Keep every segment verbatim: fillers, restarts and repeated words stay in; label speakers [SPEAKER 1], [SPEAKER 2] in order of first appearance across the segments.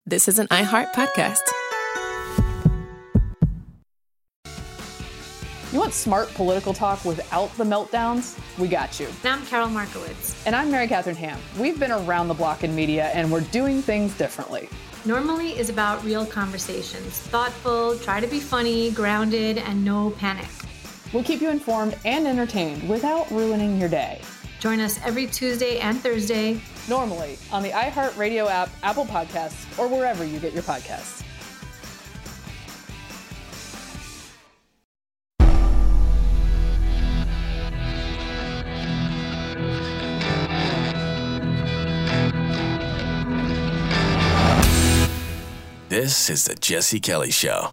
[SPEAKER 1] This is an iHeart podcast.
[SPEAKER 2] You want smart political talk without the meltdowns? We got you.
[SPEAKER 3] I'm Carol Markowitz.
[SPEAKER 2] And I'm Mary Catherine Ham. We've been around the block in media, and we're doing things differently.
[SPEAKER 3] Normally is about real conversations. Thoughtful, try to be funny, grounded, and no panic.
[SPEAKER 2] We'll keep you informed and entertained without ruining your day.
[SPEAKER 3] Join us every Tuesday and Thursday.
[SPEAKER 2] Normally on the iHeartRadio app, Apple Podcasts, or wherever you get your podcasts.
[SPEAKER 4] This is the Jesse Kelly Show.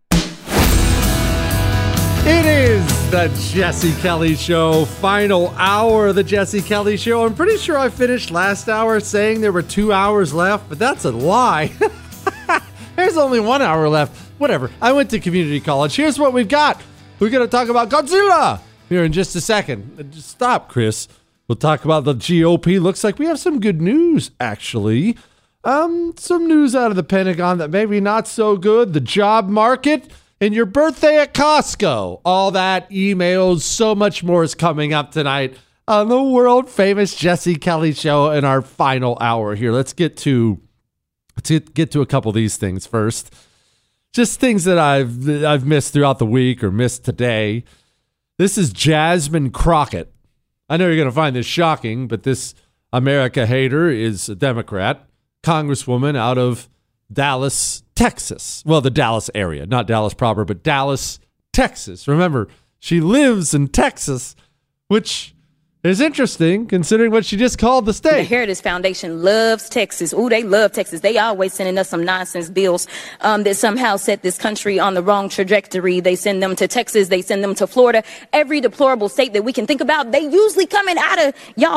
[SPEAKER 5] It is the Jesse Kelly Show, final hour of the Jesse Kelly Show. I'm pretty sure I finished last hour saying there were two hours left, but that's a lie. There's only one hour left. Whatever. I went to community college. Here's what we've got. We're going to talk about Godzilla here in just a second. Just stop, Chris. We'll talk about the G O P. Looks like we have some good news, actually. Um, some news out of the Pentagon that maybe not so good. The job market. And your birthday at Costco. All that, emails, so much more is coming up tonight on the world famous Jesse Kelly Show in our final hour here. Let's get to let's get to a couple of these things first. Just things that I've I've missed throughout the week or missed today. This is Jasmine Crockett. I know you're going to find this shocking, but this America hater is a Democrat, congresswoman out of Dallas, Texas. Well, the Dallas area, not Dallas proper, but Dallas, Texas. Remember, she lives in Texas, which is interesting considering what she just called the state.
[SPEAKER 6] The Heritage Foundation loves Texas. Ooh, they love Texas. They always sending us some nonsense bills um, that somehow set this country on the wrong trajectory. They send them to Texas. They send them to Florida. Every deplorable state that we can think about, they usually coming out of y'all.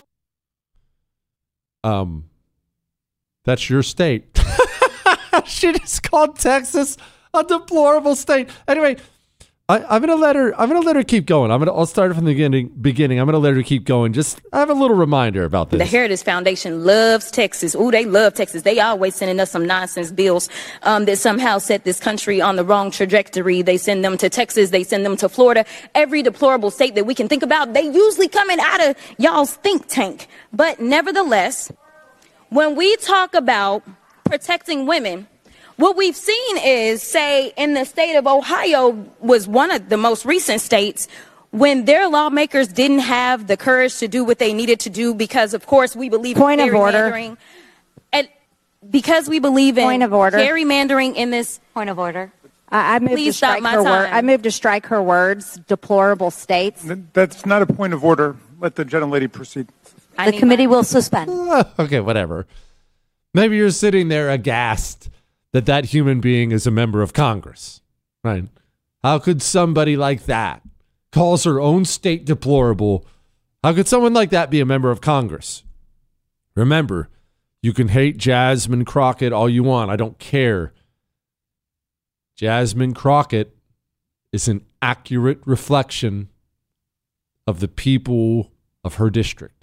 [SPEAKER 5] Um, that's your state. She just called Texas a deplorable state. Anyway, I, I'm gonna let her. I'm gonna let her keep going. I'm gonna. I'll start from the beginning. Beginning. I'm gonna let her keep going. Just I have a little reminder about this.
[SPEAKER 6] The Heritage Foundation loves Texas. Ooh, they love Texas. They always sending us some nonsense bills um, that somehow set this country on the wrong trajectory. They send them to Texas. They send them to Florida. Every deplorable state that we can think about, they usually coming out of y'all's think tank. But nevertheless, when we talk about protecting women, what we've seen is, say, in the state of Ohio was one of the most recent states when their lawmakers didn't have the courage to do what they needed to do because, of course, we believe
[SPEAKER 7] Point
[SPEAKER 6] in
[SPEAKER 7] of order.
[SPEAKER 6] gerrymandering. And because we believe in
[SPEAKER 7] Point of order.
[SPEAKER 6] gerrymandering in this.
[SPEAKER 7] Point of order. I, I moved
[SPEAKER 6] Please
[SPEAKER 7] to
[SPEAKER 6] stop
[SPEAKER 7] strike
[SPEAKER 6] my
[SPEAKER 7] her word.
[SPEAKER 6] time.
[SPEAKER 7] I moved to strike her words. Deplorable states.
[SPEAKER 8] That's not a point of order. Let the gentlelady proceed.
[SPEAKER 6] I
[SPEAKER 7] The
[SPEAKER 6] need
[SPEAKER 7] committee
[SPEAKER 6] my-
[SPEAKER 7] will suspend.
[SPEAKER 5] Okay, whatever. Maybe you're sitting there aghast that that human being is a member of Congress, right? How could somebody like that calls her own state deplorable? How could someone like that be a member of Congress? Remember, you can hate Jasmine Crockett all you want. I don't care. Jasmine Crockett is an accurate reflection of the people of her district.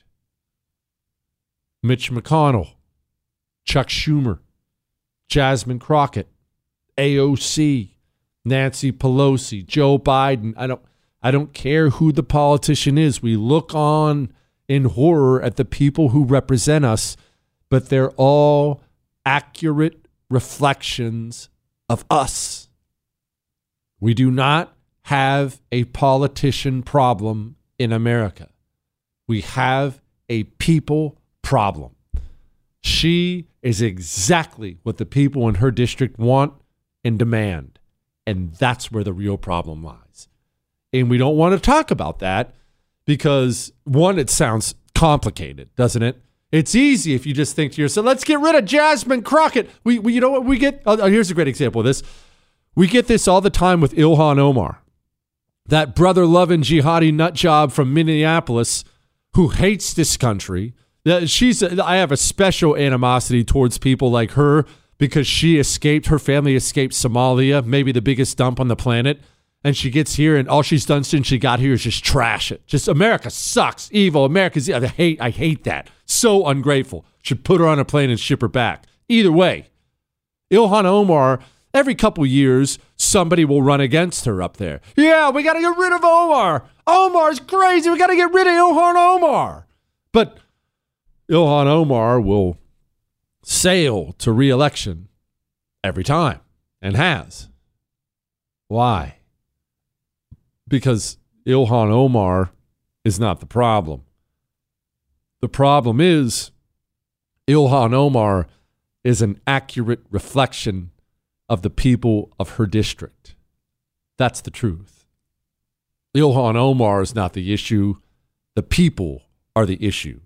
[SPEAKER 5] Mitch McConnell, Chuck Schumer, Jasmine Crockett, A O C, Nancy Pelosi, Joe Biden. I don't I don't care who the politician is. We look on in horror at the people who represent us, but they're all accurate reflections of us. We do not have a politician problem in America. We have a people problem. She is exactly what the people in her district want and demand. And that's where the real problem lies. And we don't want to talk about that because, one, it sounds complicated, doesn't it? It's easy if you just think to yourself, let's get rid of Jasmine Crockett. We, we you know what we get? Oh, here's a great example of this. We get this all the time with Ilhan Omar, that brother-loving jihadi nut job from Minneapolis who hates this country. She's. I have a special animosity towards people like her because she escaped, her family escaped Somalia, maybe the biggest dump on the planet. And she gets here and all she's done since she got here is just trash it. Just America sucks, evil. America's, I hate, I hate that. So ungrateful. Should put her on a plane and ship her back. Either way, Ilhan Omar, every couple years, somebody will run against her up there. Yeah, we got to get rid of Omar. Omar's crazy. We got to get rid of Ilhan Omar. But Ilhan Omar will sail to re-election every time and has. Why? Because Ilhan Omar is not the problem. The problem is Ilhan Omar is an accurate reflection of the people of her district. That's the truth. Ilhan Omar is not the issue. The people are the issue.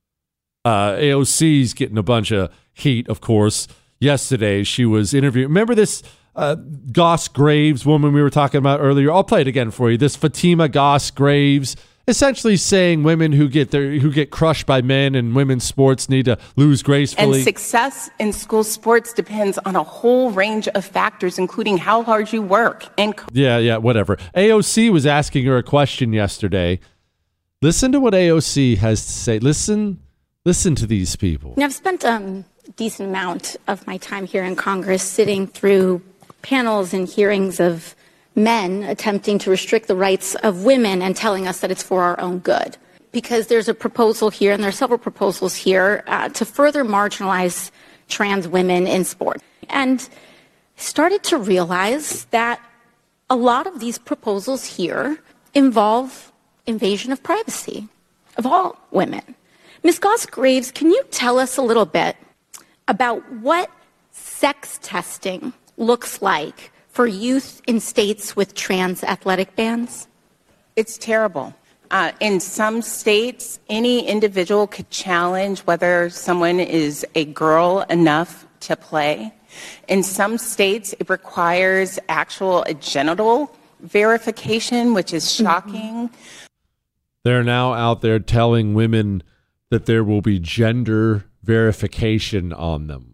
[SPEAKER 5] Uh, A O C's getting a bunch of heat, of course. Yesterday, she was interviewing. Remember this uh, Goss Graves woman we were talking about earlier? I'll play it again for you. This Fatima Goss Graves, essentially saying women who get their who get crushed by men in women's sports need to lose gracefully.
[SPEAKER 1] And success in school sports depends on a whole range of factors, including how hard you work. And
[SPEAKER 5] yeah, yeah, whatever. A O C was asking her a question yesterday. Listen to what A O C has to say. Listen, listen to these people.
[SPEAKER 9] Now, I've spent um, a decent amount of my time here in Congress sitting through panels and hearings of men attempting to restrict the rights of women and telling us that it's for our own good. Because there's a proposal here, and there are several proposals here, uh, to further marginalize trans women in sport. And started to realize that a lot of these proposals here involve invasion of privacy of all women. Miz Goss Graves, can you tell us a little bit about what sex testing looks like for youth in states with trans athletic bans?
[SPEAKER 1] it's terrible. Uh, in some states, any individual could challenge whether someone is a girl enough to play. In some states, it requires actual genital verification, which is shocking.
[SPEAKER 5] They're now out there telling women that there will be gender verification on them.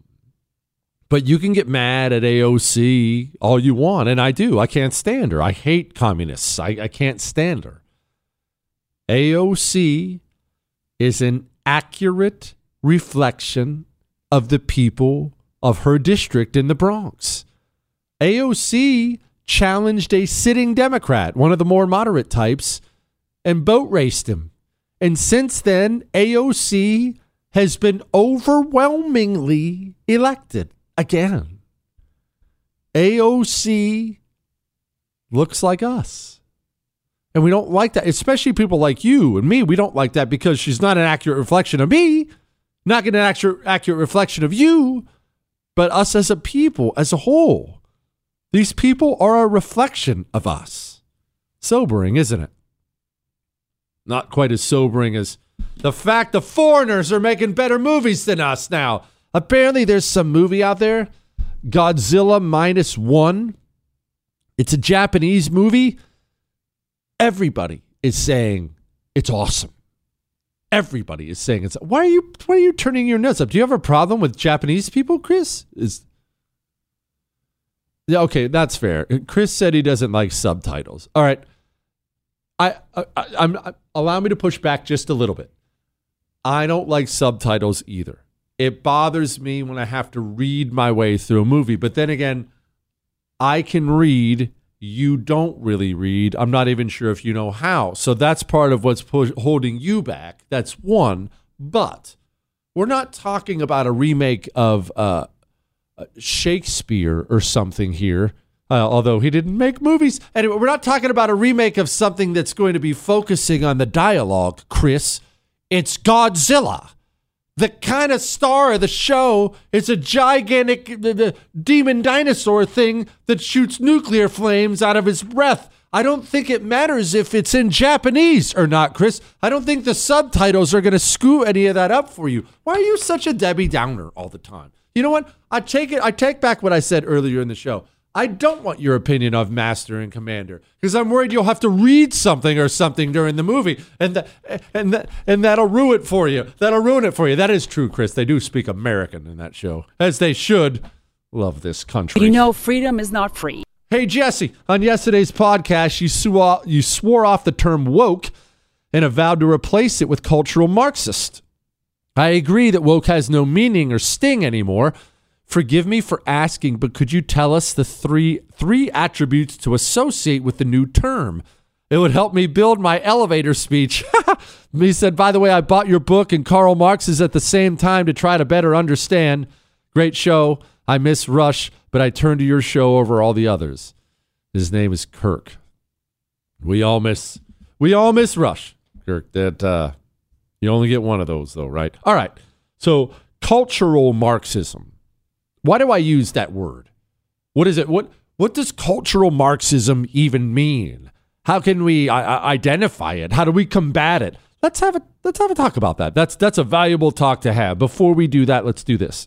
[SPEAKER 5] But you can get mad at A O C all you want, and I do. I can't stand her. I hate communists. I, I can't stand her. A O C is an accurate reflection of the people of her district in the Bronx. A O C challenged a sitting Democrat, one of the more moderate types, and boat raced him. And since then, A O C has been overwhelmingly elected again. A O C looks like us. And we don't like that, especially people like you and me. We don't like that because she's not an accurate reflection of me, not getting an accurate, accurate reflection of you, but us as a people, as a whole. These people are a reflection of us. Sobering, isn't it? Not quite as sobering as the fact the foreigners are making better movies than us now. Apparently there's some movie out there, Godzilla Minus One. It's a Japanese movie. Everybody is saying it's awesome. Everybody is saying it's. Why are you? Why are you turning your nose up? Do you have a problem with Japanese people, Chris? Is yeah, okay, that's fair. Chris said he doesn't like subtitles. All right, I, I, I I'm I, allow me to push back just a little bit. I don't like subtitles either. It bothers me when I have to read my way through a movie. But then again, I can read. You don't really read. I'm not even sure if you know how. So that's part of what's push- holding you back. That's one. But we're not talking about a remake of uh, Shakespeare or something here, uh, although he didn't make movies. Anyway, we're not talking about a remake of something that's going to be focusing on the dialogue, Chris. It's Godzilla. The kind of star of the show is a gigantic the, the demon dinosaur thing that shoots nuclear flames out of his breath. I don't think it matters if it's in Japanese or not, Chris. I don't think the subtitles are going to screw any of that up for you. Why are you such a Debbie Downer all the time? You know what? I take it. I take back what I said earlier in the show. I don't want your opinion of Master and Commander because I'm worried you'll have to read something or something during the movie, and that and that and that'll ruin it for you. That'll ruin it for you. That is true, Chris. They do speak American in that show, as they should. Love this country.
[SPEAKER 10] You know, freedom is not free.
[SPEAKER 5] Hey, Jesse, on yesterday's podcast, you swore you swore off the term woke and avowed to replace it with cultural Marxist. I agree that woke has no meaning or sting anymore. Forgive me for asking, but could you tell us the three three attributes to associate with the new term? It would help me build my elevator speech. He said, by the way, I bought your book and Karl Marx's at the same time to try to better understand. Great show. I miss Rush, but I turn to your show over all the others. His name is Kirk. We all miss we all miss Rush, Kirk. That uh, you only get one of those, though, right? All right. So cultural Marxism. Why do I use that word? What is it? What what does cultural Marxism even mean? How can we uh, identify it? How do we combat it? Let's have a let's have a talk about that. That's that's a valuable talk to have. Before we do that, let's do this.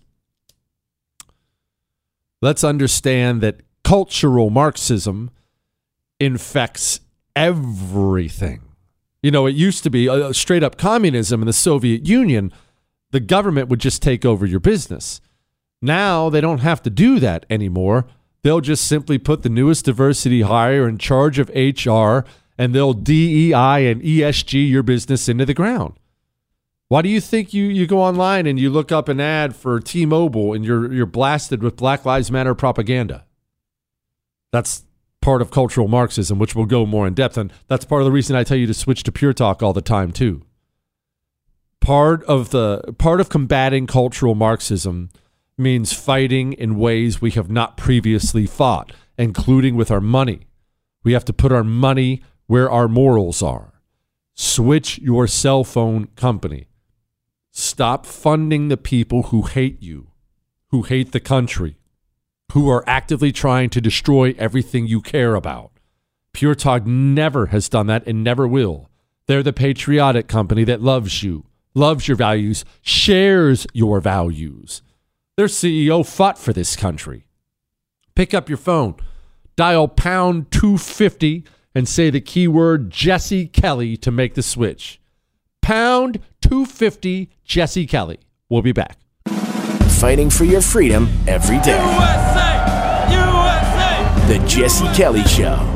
[SPEAKER 5] Let's understand that cultural Marxism infects everything. You know, it used to be uh, straight up communism in the Soviet Union. The government would just take over your business. Now they don't have to do that anymore. They'll just simply put the newest diversity hire in charge of H R, and they'll D E I and E S G your business into the ground. Why do you think you, you go online and you look up an ad for T-Mobile and you're you're blasted with Black Lives Matter propaganda? That's part of cultural Marxism, which we'll go more in depth. And that's part of the reason I tell you to switch to Pure Talk all the time, too. Part of the part of combating cultural Marxism means fighting in ways we have not previously fought, including with our money. We have to put our money where our morals are. Switch your cell phone company. Stop funding the people who hate you, who hate the country, who are actively trying to destroy everything you care about. Pure Talk never has done that and never will. They're the patriotic company that loves you, loves your values, shares your values. Their C E O fought for this country. Pick up your phone, dial pound two fifty, and say the keyword Jesse Kelly to make the switch. Pound two fifty Jesse Kelly. We'll be back.
[SPEAKER 4] Fighting for your freedom every day. U S A! U S A! The Jesse Kelly Show.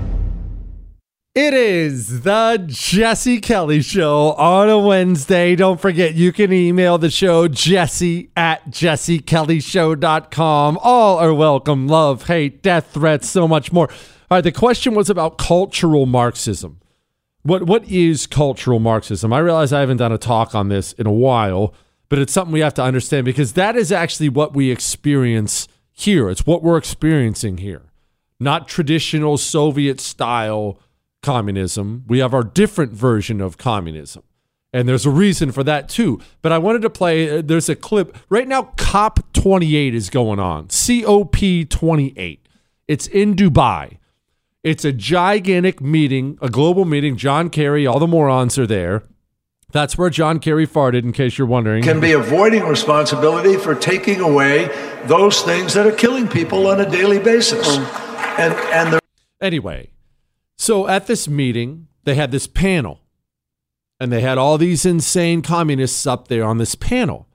[SPEAKER 5] It is the Jesse Kelly Show on a Wednesday. Don't forget, you can email the show, jesse at jesse kelly show dot com. All are welcome. Love, hate, death threats, so much more. All right, the question was about cultural Marxism. What What is cultural Marxism? I realize I haven't done a talk on this in a while, but it's something we have to understand because that is actually what we experience here. It's what we're experiencing here. Not traditional Soviet-style communism. We have our different version of communism. And there's a reason for that too. But I wanted to play, uh, there's a clip. Right now, COP twenty-eight is going on. C O P twenty-eight. It's in Dubai. It's a gigantic meeting, a global meeting. John Kerry, all the morons are there. That's where John Kerry farted, in case you're wondering.
[SPEAKER 11] Can be avoiding responsibility for taking away those things that are killing people on a daily basis. And, and the-
[SPEAKER 5] Anyway. So at this meeting, they had this panel, and they had all these insane communists up there on this panel.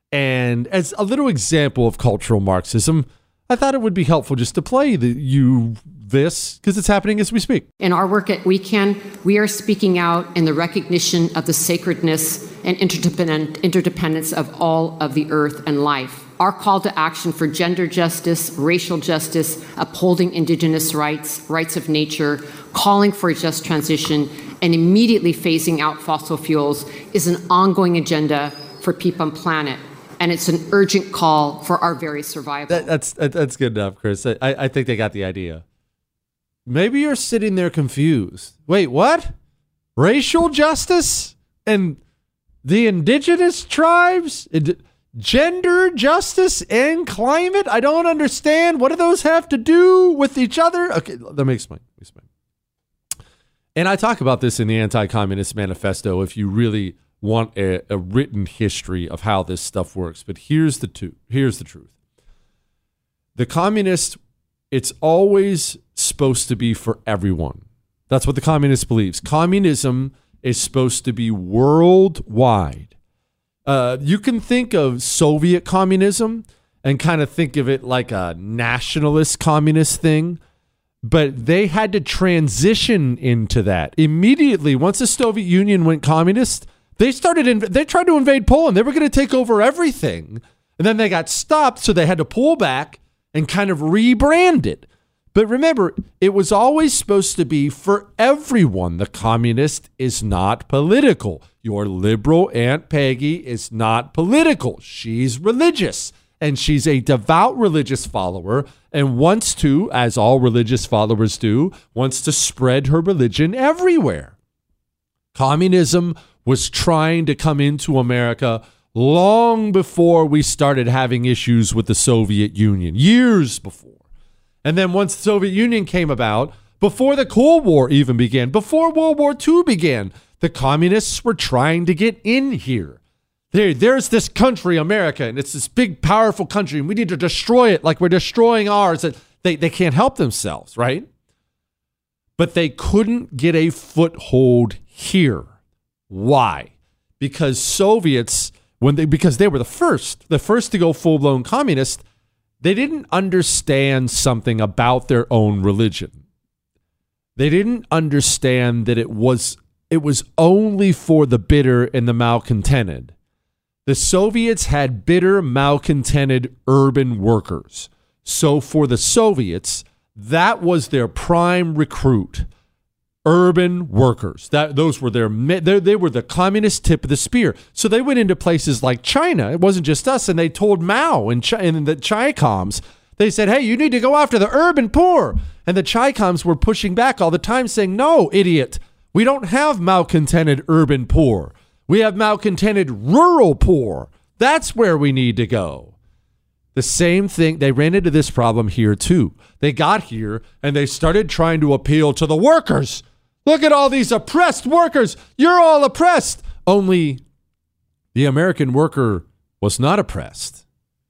[SPEAKER 5] And as a little example of cultural Marxism, I thought it would be helpful just to play the, you this, because it's happening as we speak.
[SPEAKER 12] In our work at Weekend, we are speaking out in the recognition of the sacredness and interdependent, interdependence of all of the earth and life. Our call to action for gender justice, racial justice, upholding indigenous rights, rights of nature, calling for a just transition, and immediately phasing out fossil fuels is an ongoing agenda for people on planet. And it's an urgent call for our very survival.
[SPEAKER 5] That, that's that's good enough, Chris. I, I think they got the idea. Maybe you're sitting there confused. Wait, what? Racial justice and the indigenous tribes? It, Gender justice and climate? I don't understand. What do those have to do with each other? Okay, let me explain. Let me explain. And I talk about this in the Anti-Communist Manifesto if you really want a, a written history of how this stuff works. But here's the two, here's the truth. The communist, it's always supposed to be for everyone. That's what the communist believes. Communism is supposed to be worldwide. Uh, you can think of Soviet communism and kind of think of it like a nationalist communist thing, but they had to transition into that immediately. Once the Soviet Union went communist, they started. Inv- they tried to invade Poland. They were going to take over everything. And then they got stopped, so they had to pull back and kind of rebrand it. But remember, it was always supposed to be for everyone. The communist is not political. Your liberal Aunt Peggy is not political. She's religious, and she's a devout religious follower and wants to, as all religious followers do, wants to spread her religion everywhere. Communism was trying to come into America long before we started having issues with the Soviet Union, years before. And then once the Soviet Union came about, before the Cold War even began, before World War Two began, the communists were trying to get in here. There, there's this country, America, and it's this big, powerful country, and we need to destroy it like we're destroying ours. They, they can't help themselves, right? But they couldn't get a foothold here. Why? Because Soviets, when they because they were the first, the first to go full-blown communist, they didn't understand something about their own religion. They didn't understand that it was it was only for the bitter and the malcontented. The Soviets had bitter, malcontented urban workers. So for the Soviets, that was their prime recruit. Urban workers. That those were their they, they were the communist tip of the spear. So they went into places like China. It wasn't just us, and they told Mao and, Chi, and the Chi-Coms. They said, "Hey, you need to go after the urban poor." And the Chi-Coms were pushing back all the time, saying, "No, idiot. We don't have malcontented urban poor. We have malcontented rural poor. That's where we need to go." The same thing, they ran into this problem here too. They got here and they started trying to appeal to the workers. Look at all these oppressed workers. You're all oppressed. Only the American worker was not oppressed.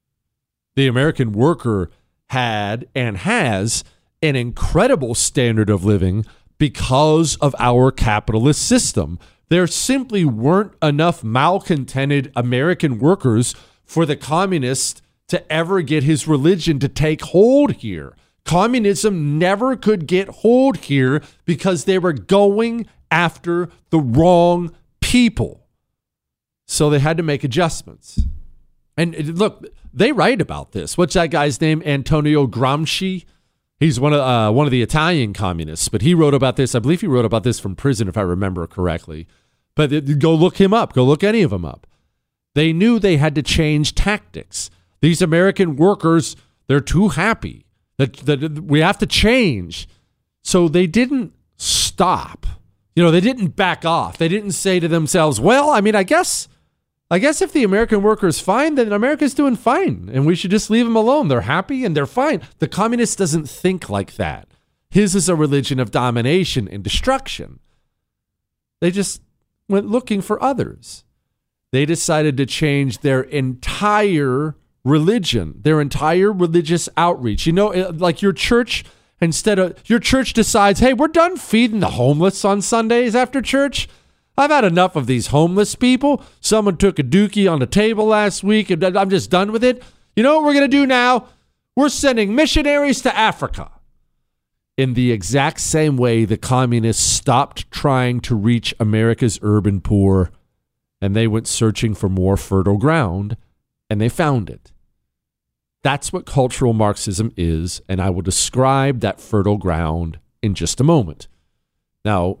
[SPEAKER 5] The American worker had and has an incredible standard of living because of our capitalist system. There simply weren't enough malcontented American workers for the communist to ever get his religion to take hold here. Communism never could get hold here because they were going after the wrong people. So they had to make adjustments. And look, they write about this. What's that guy's name? Antonio Gramsci. He's one of uh, one of the Italian communists, but he wrote about this. I believe he wrote about this from prison, if I remember correctly. But it, go look him up. Go look any of them up. They knew they had to change tactics. These American workers, they're too happy. That, that we have to change. So they didn't stop. You know, they didn't back off. They didn't say to themselves, well, I mean, I guess I guess if the American worker is fine, then America's doing fine. And we should just leave them alone. They're happy and they're fine. The communist doesn't think like that. His is a religion of domination and destruction. They just went looking for others. They decided to change their entire religion, their entire religious outreach. You know, like your church, instead of your church decides, hey, we're done feeding the homeless on Sundays after church. I've had enough of these homeless people. Someone took a dookie on the table last week and I'm just done with it. You know what we're going to do now? We're sending missionaries to Africa. In the exact same way, the communists stopped trying to reach America's urban poor and they went searching for more fertile ground. And they found it. That's what cultural Marxism is, and I will describe that fertile ground in just a moment. Now,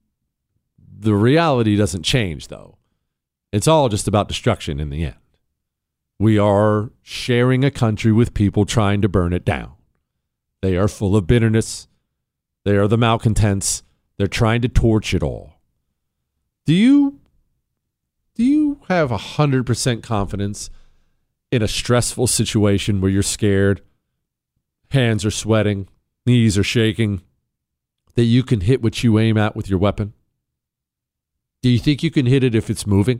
[SPEAKER 5] the reality doesn't change, though. It's all just about destruction in the end. We are sharing a country with people trying to burn it down. They are full of bitterness. They are the malcontents. They're trying to torch it all. Do you, do you have one hundred percent confidence in a stressful situation where you're scared, hands are sweating, knees are shaking, that you can hit what you aim at with your weapon? Do you think you can hit it if it's moving?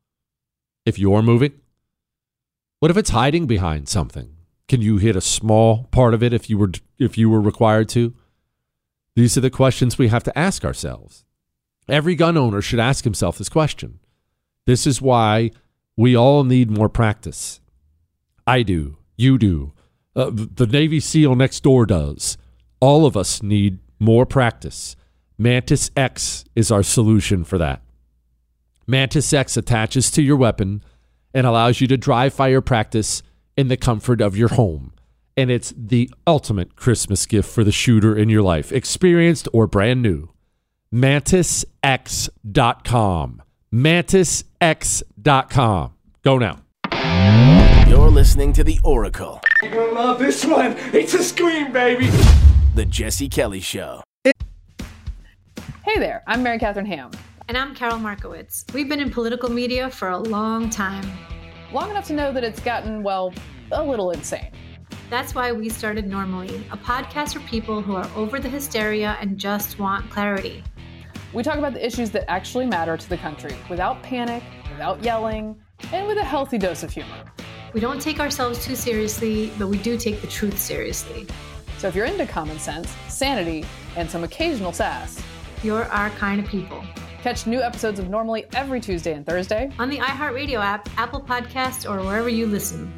[SPEAKER 5] If you're moving? What if it's hiding behind something? Can you hit a small part of it if you were if you were required to? These are the questions we have to ask ourselves. Every gun owner should ask himself this question. This is why we all need more practice. I do. You do. Uh, the Navy SEAL next door does. All of us need more practice. Mantis X is our solution for that. Mantis X attaches to your weapon and allows you to dry fire practice in the comfort of your home. And it's the ultimate Christmas gift for the shooter in your life, experienced or brand new. mantis x dot com. mantis x dot com. Go now.
[SPEAKER 4] You're listening to The Oracle.
[SPEAKER 13] You're gonna love this one. It's a scream, baby.
[SPEAKER 4] The Jesse Kelly Show.
[SPEAKER 2] Hey there, I'm Mary Catherine Ham.
[SPEAKER 3] And I'm Carol Markowitz. We've been in political media for a long time.
[SPEAKER 2] Long enough to know that it's gotten, well, a little insane.
[SPEAKER 3] That's why we started Normally, a podcast for people who are over the hysteria and just want clarity.
[SPEAKER 2] We talk about the issues that actually matter to the country without panic, without yelling, and with a healthy dose of humor.
[SPEAKER 3] We don't take ourselves too seriously, but we do take the truth seriously.
[SPEAKER 2] So if you're into common sense, sanity, and some occasional sass,
[SPEAKER 3] you're our kind of people.
[SPEAKER 2] Catch new episodes of Normally every Tuesday and Thursday
[SPEAKER 3] on the iHeartRadio app, Apple Podcasts, or wherever you listen.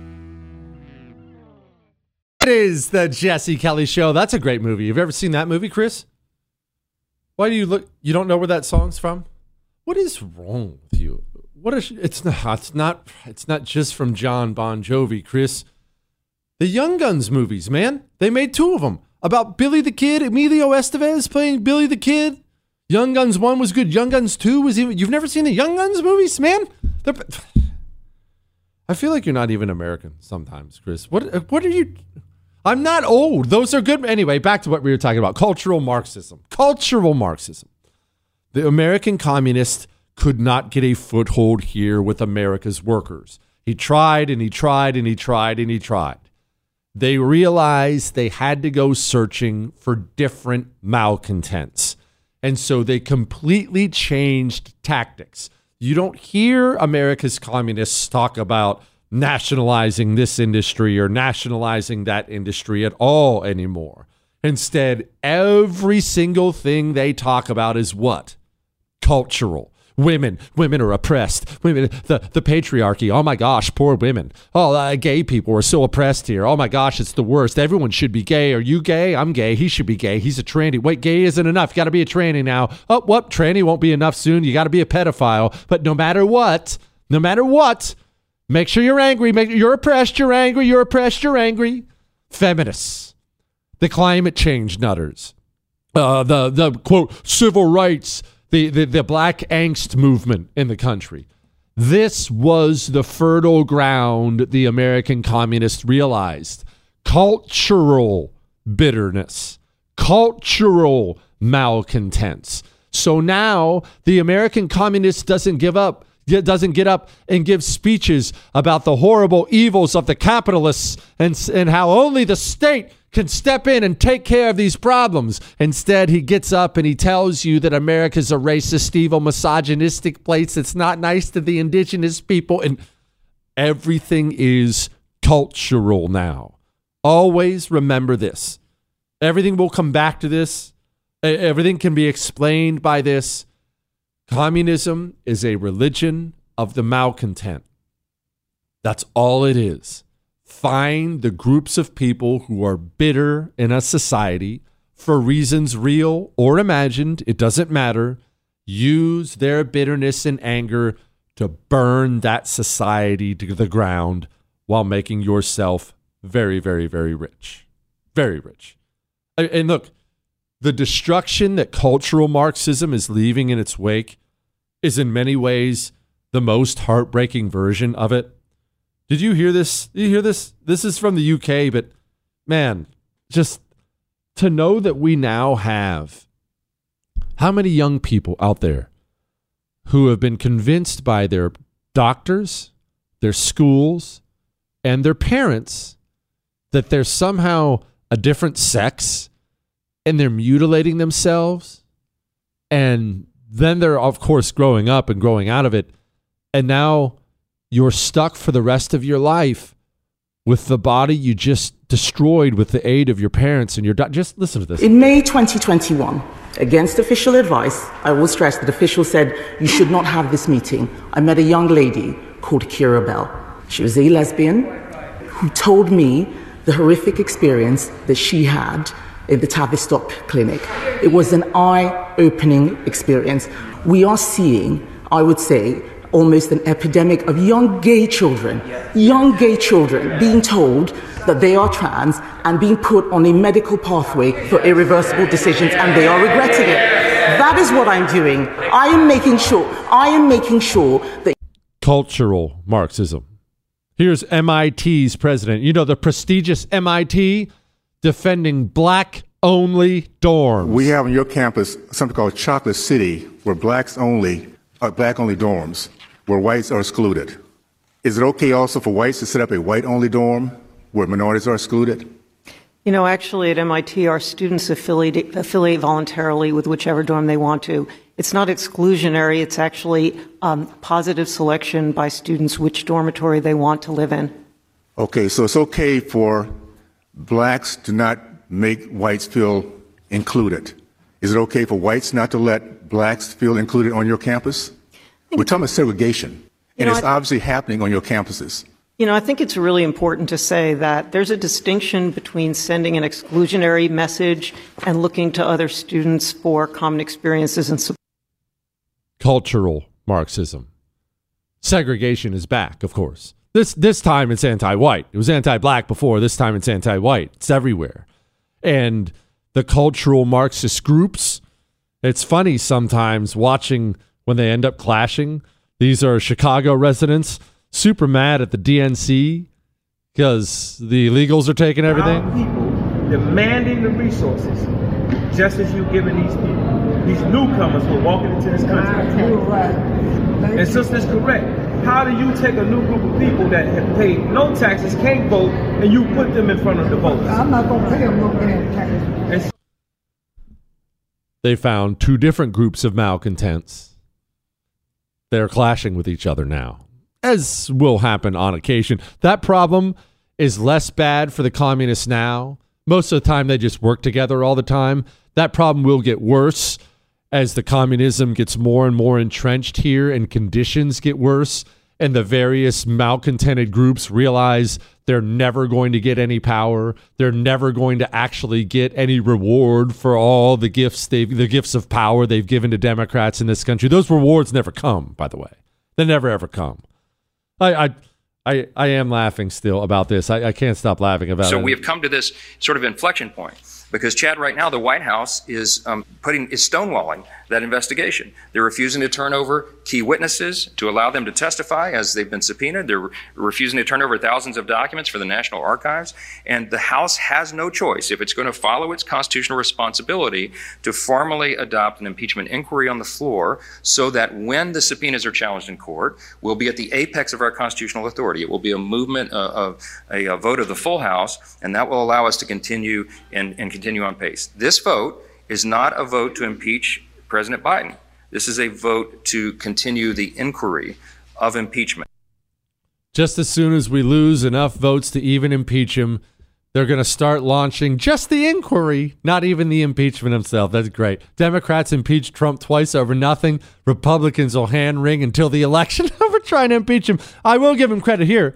[SPEAKER 5] It is the Jesse Kelly Show. That's a great movie. Have you ever seen that movie, Chris? Why do you look? You don't know where that song's from? What is wrong with you? What is? It's not. It's not. It's not just from John Bon Jovi, Chris. The Young Guns movies, man. They made two of them about Billy the Kid, Emilio Estevez playing Billy the Kid. Young Guns one was good. Young Guns two was even. You've never seen the Young Guns movies, man? They're, I feel like you're not even American sometimes, Chris. What? What are you? I'm not old. Those are good. Anyway, back to what we were talking about. Cultural Marxism. Cultural Marxism. The American communist could not get a foothold here with America's workers. He tried and he tried and he tried and he tried. They realized they had to go searching for different malcontents. And so they completely changed tactics. You don't hear America's communists talk about nationalizing this industry or nationalizing that industry at all anymore. Instead, every single thing they talk about is what? Cultural. Women. Women are oppressed. Women, the, the patriarchy. Oh my gosh, poor women. Oh, uh, gay people are so oppressed here. Oh my gosh, it's the worst. Everyone should be gay. Are you gay? I'm gay. He should be gay. He's a tranny. Wait, gay isn't enough. You got to be a tranny now. Oh, what? Tranny won't be enough soon. You got to be a pedophile. But no matter what, no matter what, make sure you're angry. Make, you're oppressed. You're angry. You're oppressed. You're angry. Feminists. The climate change nutters. Uh, the, the, quote, civil rights. The, the the black angst movement in the country. This was the fertile ground the American communists realized. Cultural bitterness. Cultural malcontents. So now the American communist doesn't give up, doesn't get up and give speeches about the horrible evils of the capitalists and, and how only the state can step in and take care of these problems. Instead, he gets up and he tells you that America's a racist, evil, misogynistic place that's not nice to the indigenous people. And everything is cultural now. Always remember this. Everything will come back to this. Everything can be explained by this. Communism is a religion of the malcontent. That's all it is. Find the groups of people who are bitter in a society for reasons real or imagined. It doesn't matter. Use their bitterness and anger to burn that society to the ground while making yourself very, very, very rich. Very rich. And look, the destruction that cultural Marxism is leaving in its wake is in many ways the most heartbreaking version of it. Did you hear this? Did you hear this? This is from the U K, but man, just to know that we now have how many young people out there who have been convinced by their doctors, their schools, and their parents that they're somehow a different sex and they're mutilating themselves. And then they're, of course, growing up and growing out of it. And now you're stuck for the rest of your life with the body you just destroyed with the aid of your parents and your do- just listen to this.
[SPEAKER 14] In May twenty twenty-one, against official advice, I will stress that officials said you should not have this meeting. I met a young lady called Kira Bell. She was a lesbian who told me the horrific experience that she had in the Tavistock clinic. It was an eye-opening experience. We are seeing, I would say, almost an epidemic of young gay children, young gay children being told that they are trans and being put on a medical pathway for irreversible decisions, and they are regretting it. That is what I'm doing. I am making sure, I am making sure that...
[SPEAKER 5] Cultural Marxism. Here's M I T's president. You know, the prestigious M I T defending black-only dorms.
[SPEAKER 15] We have on your campus something called Chocolate City, where blacks only, uh, black-only dorms, where whites are excluded. Is it okay also for whites to set up a white-only dorm where minorities are excluded?
[SPEAKER 16] You know, actually at M I T, our students affiliate, affiliate voluntarily with whichever dorm they want to. It's not exclusionary. It's actually um, positive selection by students which dormitory they want to live in.
[SPEAKER 15] Okay, so it's okay for blacks to not make whites feel included. Is it okay for whites not to let blacks feel included on your campus? We're talking about segregation, and know, it's th- obviously happening on your campuses.
[SPEAKER 16] You know, I think it's really important to say that there's a distinction between sending an exclusionary message and looking to other students for common experiences and support.
[SPEAKER 5] Cultural Marxism. Segregation is back, of course. This this time it's anti-white. It was anti-black before. This time it's anti-white. It's everywhere. And the cultural Marxist groups, it's funny sometimes watching when they end up clashing. These are Chicago residents super mad at the D N C because the illegals are taking everything.
[SPEAKER 13] Our people demanding the resources, just as you're giving these people, these newcomers who are walking into this country. And sister is correct. How do you take a new group of people that have paid no taxes, can't vote, and you put them in front of the voters? I'm not going to pay them no damn taxes.
[SPEAKER 5] They found two different groups of malcontents. They're clashing with each other now, as will happen on occasion. That problem is less bad for the communists now. Most of the time, they just work together all the time. That problem will get worse as the communism gets more and more entrenched here and conditions get worse and the various malcontented groups realize they're never going to get any power. They're never going to actually get any reward for all the gifts they've, the gifts of power they've given to Democrats in this country. Those rewards never come, by the way. They never, ever come. I, I, I, I am laughing still about this. I, I can't stop laughing about
[SPEAKER 17] so
[SPEAKER 5] it.
[SPEAKER 17] So we have come to this sort of inflection point because, Chad, right now the White House is um, putting is stonewalling that investigation. They're refusing to turn over key witnesses to allow them to testify as they've been subpoenaed. They're re- refusing to turn over thousands of documents for the National Archives. And the House has no choice, if it's going to follow its constitutional responsibility, to formally adopt an impeachment inquiry on the floor so that when the subpoenas are challenged in court, we'll be at the apex of our constitutional authority. It will be a movement uh, of a, a vote of the full House, and that will allow us to continue and, and continue on pace. This vote is not a vote to impeach President Biden. This is a vote to continue the inquiry of impeachment.
[SPEAKER 5] Just as soon as we lose enough votes to even impeach him, they're going to start launching just the inquiry, not even the impeachment himself. That's great. Democrats impeached Trump twice over nothing. Republicans will hand wring until the election over trying to impeach him. I will give him credit here.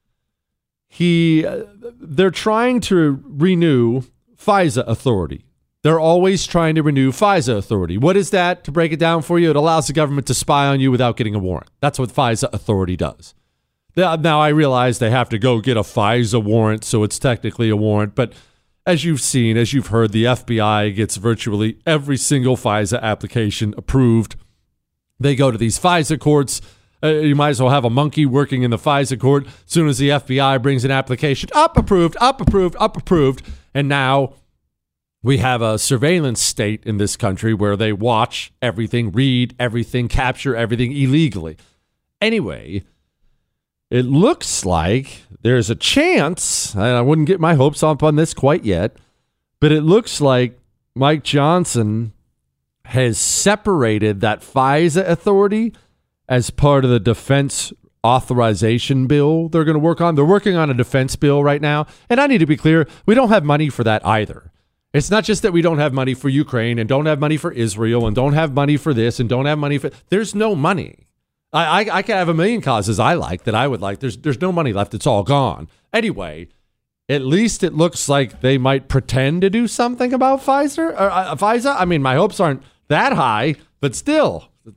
[SPEAKER 5] He, uh, they're trying to renew FISA authority. They're always trying to renew FISA authority. What is that? To break it down for you, it allows the government to spy on you without getting a warrant. That's what FISA authority does. Now, I realize they have to go get a FISA warrant, so it's technically a warrant. But as you've seen, as you've heard, the F B I gets virtually every single FISA application approved. They go to these FISA courts. Uh, you might as well have a monkey working in the FISA court. As soon as the F B I brings an application, up approved, up approved, up approved. And now we have a surveillance state in this country where they watch everything, read everything, capture everything illegally. Anyway, it looks like there's a chance, and I wouldn't get my hopes up on this quite yet, but it looks like Mike Johnson has separated that FISA authority as part of the defense authorization bill they're going to work on. They're working on a defense bill right now, and I need to be clear, we don't have money for that either. It's not just that we don't have money for Ukraine and don't have money for Israel and don't have money for this and don't have money for... There's no money. I, I, I can have a million causes I like that I would like. There's there's no money left. It's all gone. Anyway, at least it looks like they might pretend to do something about Pfizer or uh, FISA. I mean, my hopes aren't that high, but still,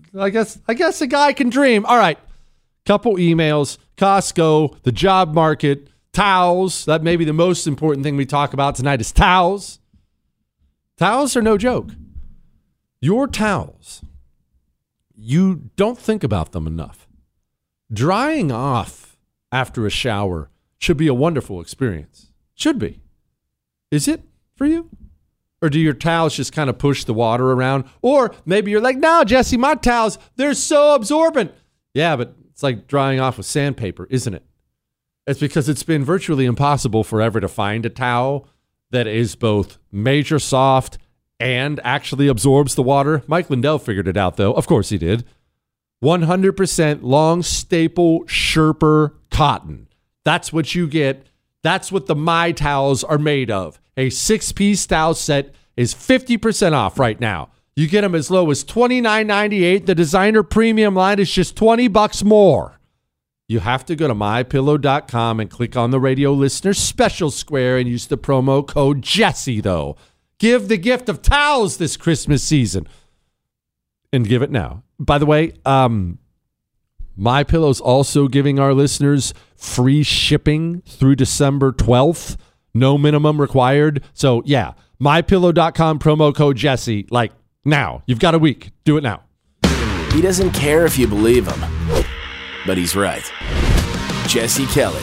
[SPEAKER 5] I guess I guess a guy can dream. All right. Couple emails, Costco, the job market, towels. That may be the most important thing we talk about tonight is towels. Towels are no joke. Your towels, you don't think about them enough. Drying off after a shower should be a wonderful experience. Should be. Is it for you? Or do your towels just kind of push the water around? Or maybe you're like, no, Jesse, my towels, they're so absorbent. Yeah, but it's like drying off with sandpaper, isn't it? It's because it's been virtually impossible forever to find a towel that is both major soft and actually absorbs the water. Mike Lindell figured it out, though. Of course he did. one hundred percent long staple Sherper cotton. That's what you get. That's what the My Towels are made of. A six-piece towel set is fifty percent off right now. You get them as low as twenty-nine ninety-eight. The designer premium line is just twenty bucks more. You have to go to my pillow dot com and click on the radio listener special square and use the promo code Jesse, though. Give the gift of towels this Christmas season. And give it now. By the way, um, MyPillow's also giving our listeners free shipping through December twelfth. No minimum required. So, yeah, my pillow dot com promo code Jesse. Like, now. You've got a week. Do it now.
[SPEAKER 4] He doesn't care if you believe him, but he's right. Jesse Kelly.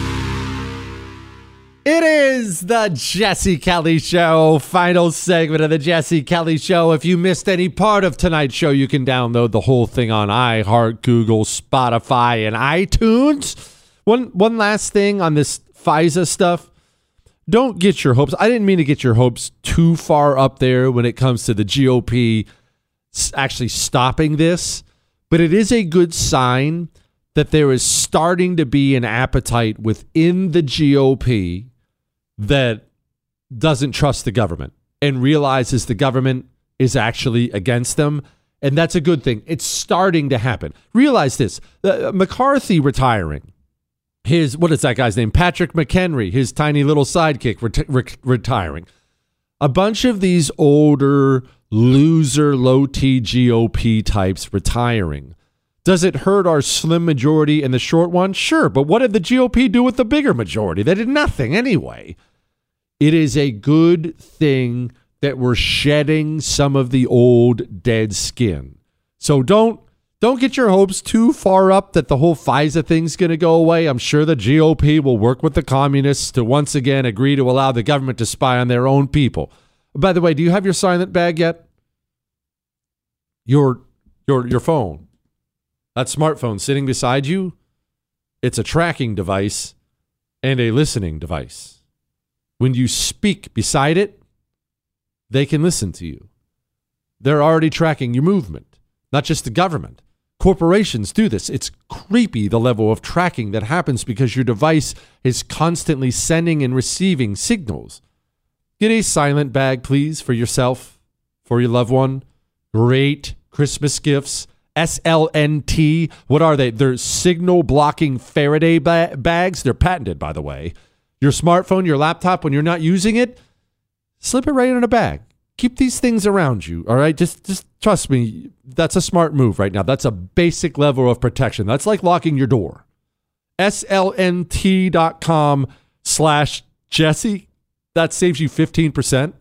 [SPEAKER 5] It is the Jesse Kelly Show, final segment of the Jesse Kelly Show. If you missed any part of tonight's show, you can download the whole thing on iHeart, Google, Spotify, and iTunes. One one last thing on this FISA stuff. Don't get your hopes. I didn't mean to get your hopes too far up there when it comes to the G O P actually stopping this, but it is a good sign that there is starting to be an appetite within the G O P that doesn't trust the government and realizes the government is actually against them. And that's a good thing. It's starting to happen. Realize this, uh, McCarthy retiring, his, what is that guy's name? Patrick McHenry, his tiny little sidekick reti- re- retiring. A bunch of these older loser, low-T G O P types retiring. Does it hurt our slim majority in the short one? Sure, but what did the G O P do with the bigger majority? They did nothing anyway. It is a good thing that we're shedding some of the old dead skin. So don't don't get your hopes too far up that the whole FISA thing's going to go away. I'm sure the G O P will work with the communists to once again agree to allow the government to spy on their own people. By the way, do you have your silent bag yet? Your your your phone. That smartphone sitting beside you, it's a tracking device and a listening device. When you speak beside it, they can listen to you. They're already tracking your movement, not just the government. Corporations do this. It's creepy, the level of tracking that happens because your device is constantly sending and receiving signals. Get a silent bag, please, for yourself, for your loved one. Great Christmas gifts. S L N T. What are they? They're signal blocking Faraday ba- bags. They're patented, by the way. Your smartphone, your laptop, when you're not using it, slip it right in a bag. Keep these things around you, all right? Just just trust me, that's a smart move right now. That's a basic level of protection. That's like locking your door. S L N T dot com slash Jesse. That saves you fifteen percent.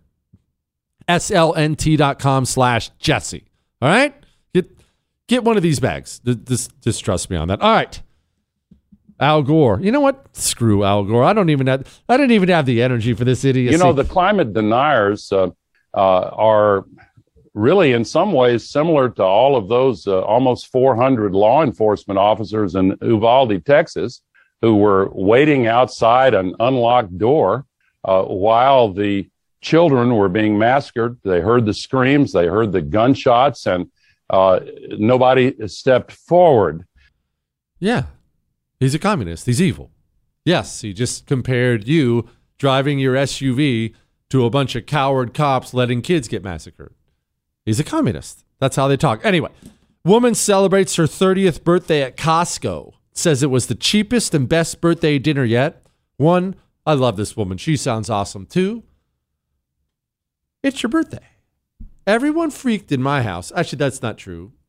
[SPEAKER 5] S L N T dot com slash Jesse. All right? Get get one of these bags. Just, just trust me on that. All right. Al Gore. You know what? Screw Al Gore. I don't even have, I didn't even have the energy for this idiocy.
[SPEAKER 18] You know, the climate deniers uh, uh, are really in some ways similar to all of those uh, almost four hundred law enforcement officers in Uvalde, Texas, who were waiting outside an unlocked door uh, while the children were being massacred. They heard the screams, they heard the gunshots, and uh, nobody stepped forward.
[SPEAKER 5] Yeah. He's a communist. He's evil. Yes, he just compared you driving your S U V to a bunch of coward cops letting kids get massacred. He's a communist. That's how they talk. Anyway, woman celebrates her thirtieth birthday at Costco. Says it was the cheapest and best birthday dinner yet. One, I love this woman. She sounds awesome. Two, it's your birthday. Everyone freaked in my house. Actually, that's not true.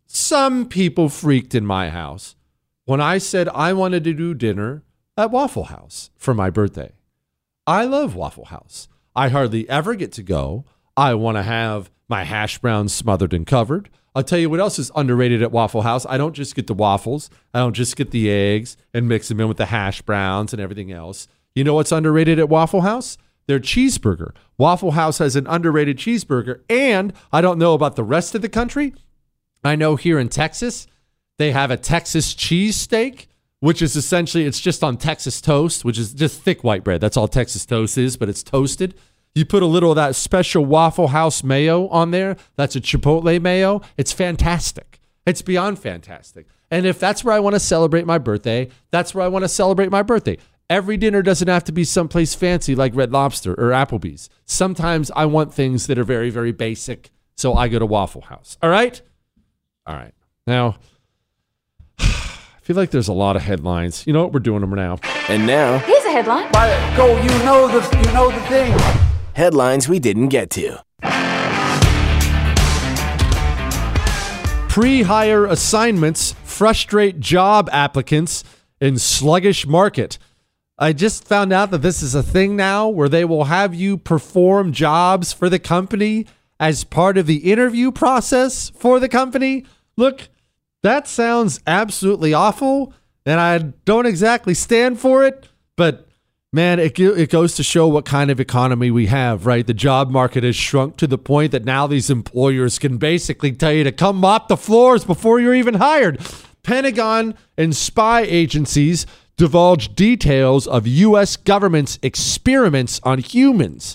[SPEAKER 5] some people freaked in my house when I said I wanted to do dinner at Waffle House for my birthday. I love Waffle House. I hardly ever get to go. I want to have my hash browns smothered and covered. I'll tell you what else is underrated at Waffle House. I don't just get the waffles. I don't just get the eggs and mix them in with the hash browns and everything else. You know what's underrated at Waffle House? Their cheeseburger. Waffle House has an underrated cheeseburger. And I don't know about the rest of the country. I know here in Texas, they have a Texas cheesesteak, which is essentially, it's just on Texas toast, which is just thick white bread. That's all Texas toast is, but it's toasted. You put a little of that special Waffle House mayo on there. That's a Chipotle mayo. It's fantastic. It's beyond fantastic. And if that's where I want to celebrate my birthday, that's where I want to celebrate my birthday. Every dinner doesn't have to be someplace fancy like Red Lobster or Applebee's. Sometimes I want things that are very, very basic, so I go to Waffle House. All right? All right. Now, I feel like there's a lot of headlines. You know what? We're doing them now.
[SPEAKER 4] And now,
[SPEAKER 19] Here's a headline.
[SPEAKER 20] Go, you know the, you know the thing.
[SPEAKER 4] headlines we didn't get to.
[SPEAKER 5] Pre-hire assignments frustrate job applicants in sluggish market. I just found out that this is a thing now where they will have you perform jobs for the company as part of the interview process for the company. Look, that sounds absolutely awful, and I don't exactly stand for it, but man, it, it goes to show what kind of economy we have, right? The job market has shrunk to the point that now these employers can basically tell you to come mop the floors before you're even hired. Pentagon and spy agencies divulge details of U S government's experiments on humans.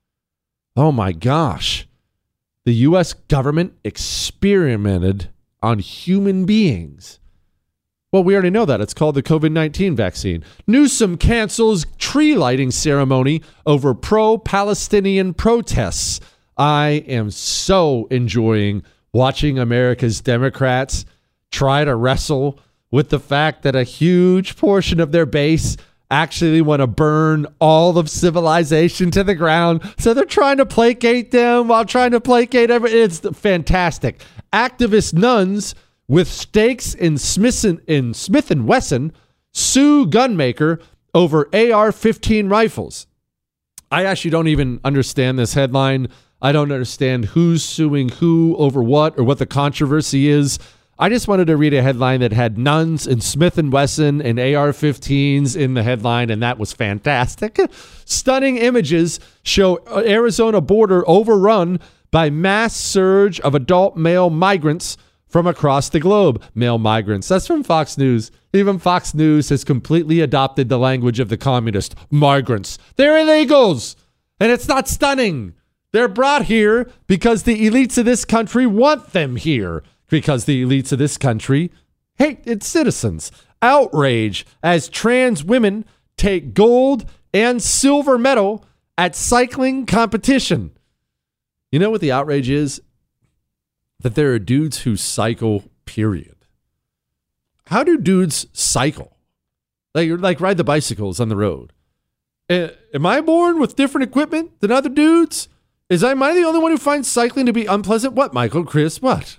[SPEAKER 5] Oh my gosh. The U S government experimented on human beings. Well, we already know that. It's called the COVID nineteen vaccine. Newsom cancels tree lighting ceremony over pro-Palestinian protests. I am so enjoying watching America's Democrats try to wrestle with the fact that a huge portion of their base actually want to burn all of civilization to the ground. So they're trying to placate them while trying to placate everyone. It's fantastic. Activist nuns with stakes in Smith and, in Smith and Wesson sue gunmaker over A R fifteen rifles. I actually don't even understand this headline. I don't understand who's suing who over what or what the controversy is. I just wanted to read a headline that had nuns and Smith and Wesson and A R fifteens in the headline, and that was fantastic. Stunning images show Arizona border overrun by mass surge of adult male migrants from across the globe. Male migrants. That's from Fox News. Even Fox News has completely adopted the language of the communist. Migrants. They're illegals. And it's not stunning. They're brought here because the elites of this country want them here. Because the elites of this country hate its citizens. Outrage as trans women take gold and silver medal at cycling competition. You know what the outrage is? That there are dudes who cycle, period. How do dudes cycle? Like, like ride the bicycles on the road. Uh, am I born with different equipment than other dudes? Is I, am I the only one who finds cycling to be unpleasant? What, Michael, Chris, what?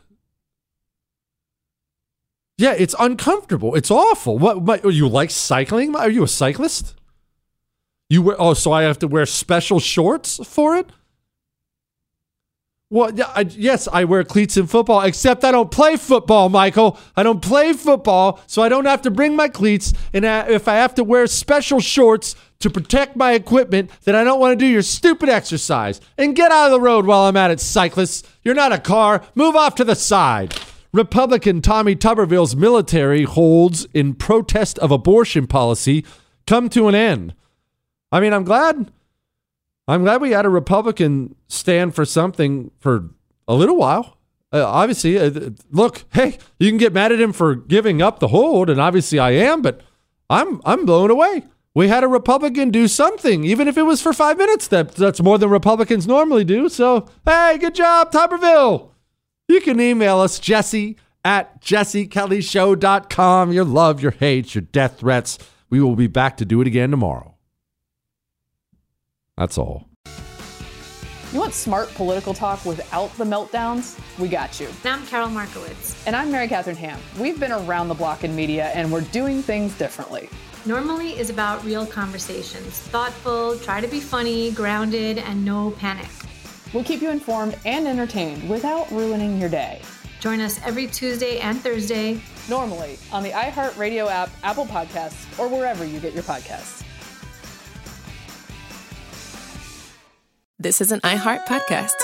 [SPEAKER 5] Yeah, it's uncomfortable. It's awful. What, what, you like cycling? Are you a cyclist? You wear, oh, so I have to wear special shorts for it? Well, I, yes, I wear cleats in football, except I don't play football, Michael. I don't play football, so I don't have to bring my cleats. And I, if I have to wear special shorts to protect my equipment, then I don't want to do your stupid exercise. And get out of the road while I'm at it, cyclists. You're not a car. Move off to the side. Republican Tommy Tuberville's military holds in protest of abortion policy come to an end. I mean, I'm glad... I'm glad we had a Republican stand for something for a little while. Uh, obviously, uh, look, hey, you can get mad at him for giving up the hold, and obviously I am, but I'm I'm blown away. We had a Republican do something, even if it was for five minutes. That that's more than Republicans normally do. So, hey, good job, Tuberville. You can email us, Jesse at jesse kelly show dot com. Your love, your hate, your death threats. We will be back to do it again tomorrow. That's all.
[SPEAKER 2] You want smart political talk without the meltdowns? We got you.
[SPEAKER 3] And I'm Carol Markowitz.
[SPEAKER 2] And I'm Mary Catherine Ham. We've been around the block in media, and we're doing things differently.
[SPEAKER 3] Normally is about real conversations. Thoughtful, try to be funny, grounded, and no panic.
[SPEAKER 2] We'll keep you informed and entertained without ruining your day.
[SPEAKER 3] Join us every Tuesday and Thursday.
[SPEAKER 2] Normally on the iHeartRadio app, Apple Podcasts, or wherever you get your podcasts.
[SPEAKER 19] This is an iHeart podcast.